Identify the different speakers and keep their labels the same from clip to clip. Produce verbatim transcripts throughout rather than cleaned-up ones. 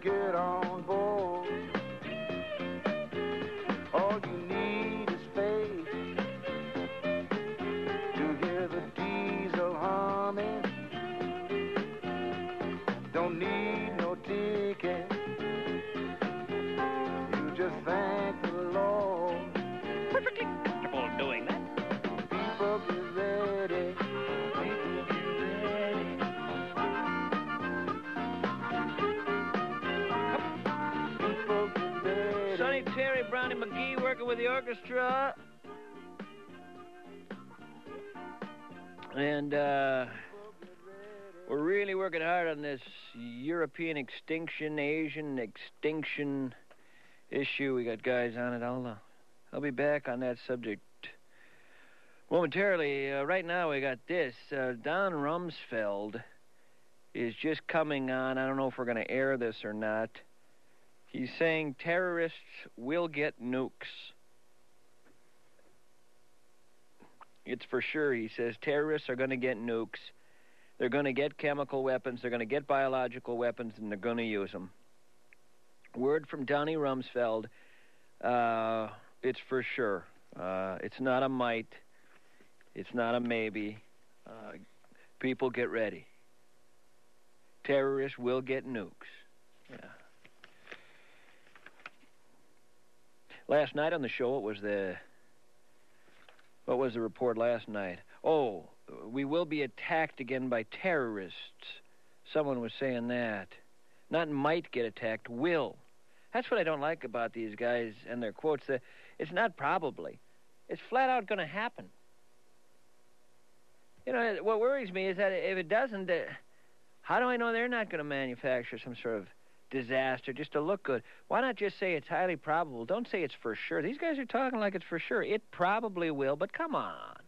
Speaker 1: get on board. All you need is faith to hear the diesel humming. Don't need no ticket. You just thank the Lord.
Speaker 2: Perfectly comfortable doing that.
Speaker 1: People get ready. People get ready. People get ready.
Speaker 2: Sonny Terry, Brownie McGee working with the orchestra. And uh, we're really working hard on this European extinction, Asian extinction issue. We got guys on it. I'll, uh, I'll be back on that subject momentarily. Uh, right now we got this. Uh, Don Rumsfeld is just coming on. I don't know if we're going to air this or not. He's saying terrorists will get nukes. It's for sure. He says terrorists are going to get nukes. They're going to get chemical weapons. They're going to get biological weapons, and they're going to use them. Word from Donnie Rumsfeld. Uh, it's for sure. Uh, it's not a might. It's not a maybe. Uh, people get ready. Terrorists will get nukes. Yeah. Last night on the show, it was the... What was the report last night? Oh, we will be attacked again by terrorists. Someone was saying that. Not might get attacked, will. That's what I don't like about these guys and their quotes. It's not probably. It's flat out going to happen. You know, what worries me is that if it doesn't, uh, how do I know they're not going to manufacture some sort of disaster just to look good? Why not just say it's highly probable? Don't say it's for sure. These guys are talking like it's for sure. It probably will, but come on.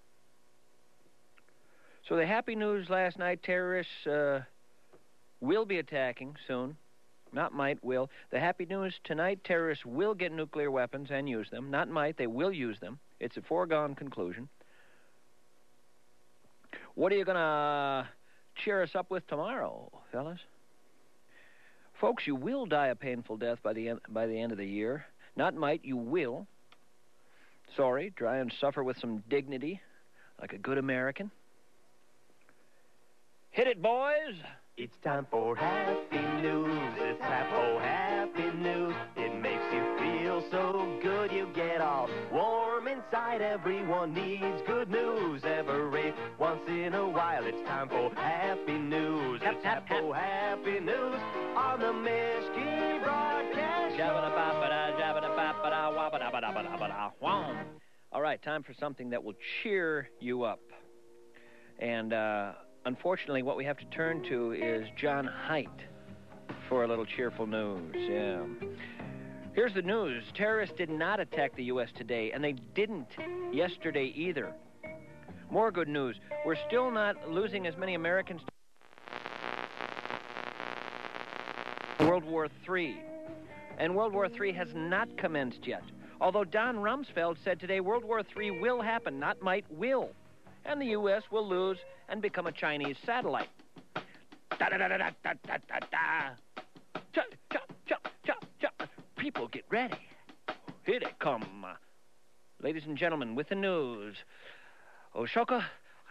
Speaker 2: So the happy news last night, terrorists uh, will be attacking soon. Not might, will. The happy news tonight, terrorists will get nuclear weapons and use them. Not might, they will use them. It's a foregone conclusion. What are you going to cheer us up with tomorrow, fellas? Folks, you will die a painful death by the end, by the end of the year. Not might, you will. Sorry, try and suffer with some dignity, like a good American. Hit it, boys!
Speaker 3: It's time for happy news. It's time for happy news. It makes you feel so good. You get all warm inside. Everyone needs good news every once in a while. It's time for happy news. It's time for happy news on the Mischke Broadcast Show.
Speaker 2: All right, time for something that will cheer you up. And, uh... unfortunately, what we have to turn to is John Haidt for a little cheerful news. Yeah. Here's the news. Terrorists did not attack the U S today, and they didn't yesterday either. More good news. We're still not losing as many Americans to World War Three. And World War Three has not commenced yet. Although Don Rumsfeld said today World War Three will happen, not might, will. And the U S will lose and become a Chinese satellite. Da-da-da-da-da-da-da-da. Cha, cha, cha, cha, cha. People get ready. Here they come. Ladies and gentlemen, with the news. Oshoka.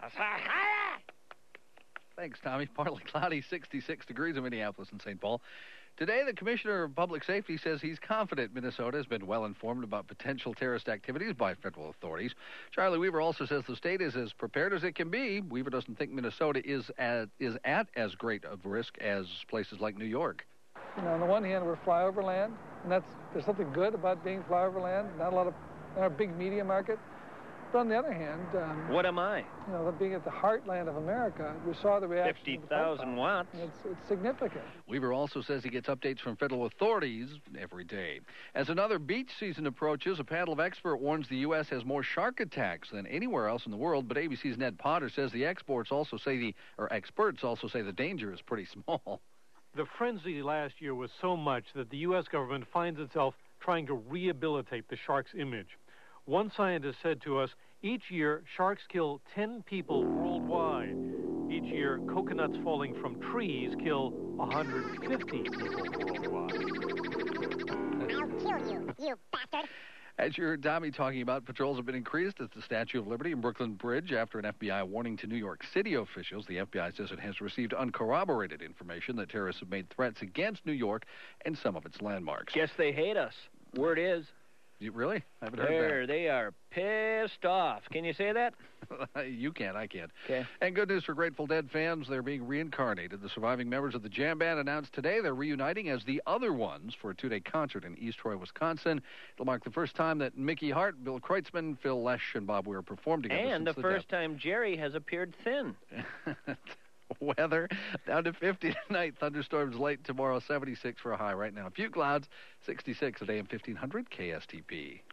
Speaker 4: Thanks, Tommy. Partly cloudy, sixty-six degrees in Minneapolis and Saint Paul. Today, the Commissioner of Public Safety says he's confident Minnesota has been well informed about potential terrorist activities by federal authorities. Charlie Weaver also says the state is as prepared as it can be. Weaver doesn't think Minnesota is at, is at as great of risk as places like New York.
Speaker 5: You know, on the one hand, we're flyover land, and that's there's something good about being flyover land. Not a lot of, not a big media market. But on the other hand... Um,
Speaker 2: what am I?
Speaker 5: You know, being at the heartland of America, we saw the reaction...
Speaker 2: fifty thousand watts.
Speaker 5: It's, it's significant.
Speaker 4: Weaver also says he gets updates from federal authorities every day. As another beach season approaches, a panel of experts warns the U S has more shark attacks than anywhere else in the world, but A B C's Ned Potter says the experts also say the, or experts also say the danger is pretty small.
Speaker 6: The frenzy last year was so much that the U S government finds itself trying to rehabilitate the shark's image. One scientist said to us, each year, sharks kill ten people worldwide. He each year, coconuts falling from trees kill one hundred fifty people worldwide.
Speaker 7: I'll kill you, you bastard.
Speaker 4: As you heard Tommy talking about, patrols have been increased at the Statue of Liberty and Brooklyn Bridge after an F B I warning to New York City officials. The F B I says it has received uncorroborated information that terrorists have made threats against New York and some of its landmarks.
Speaker 2: Guess they hate us. Word is.
Speaker 4: You really? I haven't heard
Speaker 2: They're, they are pissed off. Can you say that?
Speaker 4: that. You can't. I can't.
Speaker 2: Okay.
Speaker 4: And good news for Grateful Dead fans. They're being reincarnated. The surviving members of the jam band announced today they're reuniting as the Other Ones for a two-day concert in East Troy, Wisconsin. It'll mark the first time that Mickey Hart, Bill Kreutzmann, Phil Lesh, and Bob Weir performed together.
Speaker 2: And the
Speaker 4: since
Speaker 2: first time Jerry has appeared thin.
Speaker 4: Weather down to fifty tonight. Thunderstorms late tomorrow. seventy-six for a high right now. A few clouds. sixty-six at A M fifteen hundred K S T P.